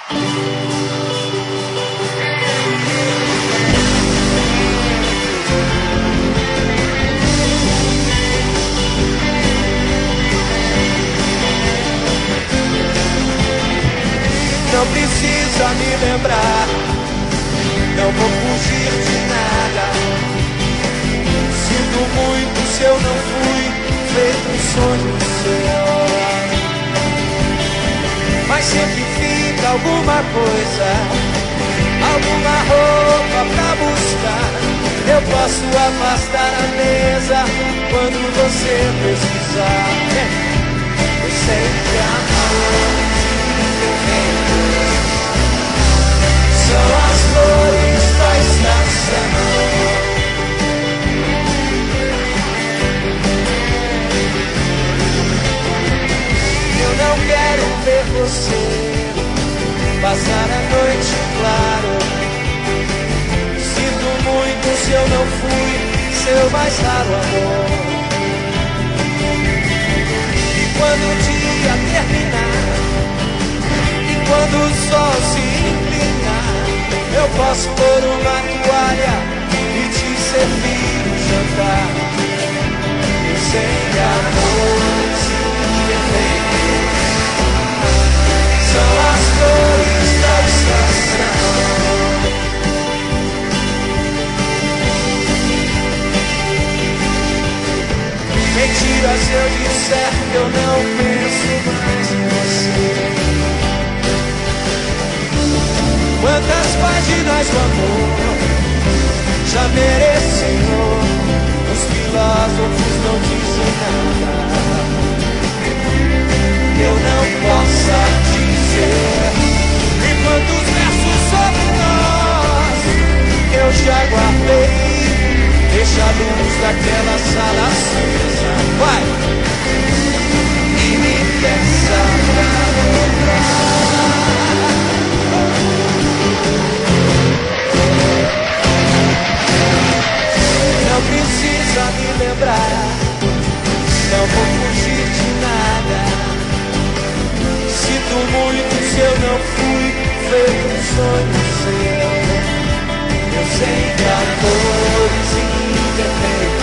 Não precisa me lembrar, não vou fugir de nada. Sinto muito se eu não fui feito um sonho seu. Mas sempre fica alguma coisa, alguma roupa pra buscar. Eu posso afastar a mesa quando você precisar. Eu sempre amo. São as flores da estação. Eu não quero ver você passar a noite claro. Sinto muito se eu não fui seu mais raro amor. E quando o dia terminar, quando o sol se inclinar, eu posso pôr uma toalha e te servir um jantar. Eu sei que a noite são as cores da estação. Mentira se eu disser que eu não penso mais em você. Quantas páginas do amor já merece, Senhor? Os filósofos não dizem nada que eu não possa dizer. E quantos versos sobre nós eu já guardei? Deixa a luz daquela sala acesa, vai, e me peça pra voltar. Não precisa me lembrar, não vou fugir de nada. Sinto muito se eu não fui feito um sonho seu. Eu sei que há cores imperfeitas,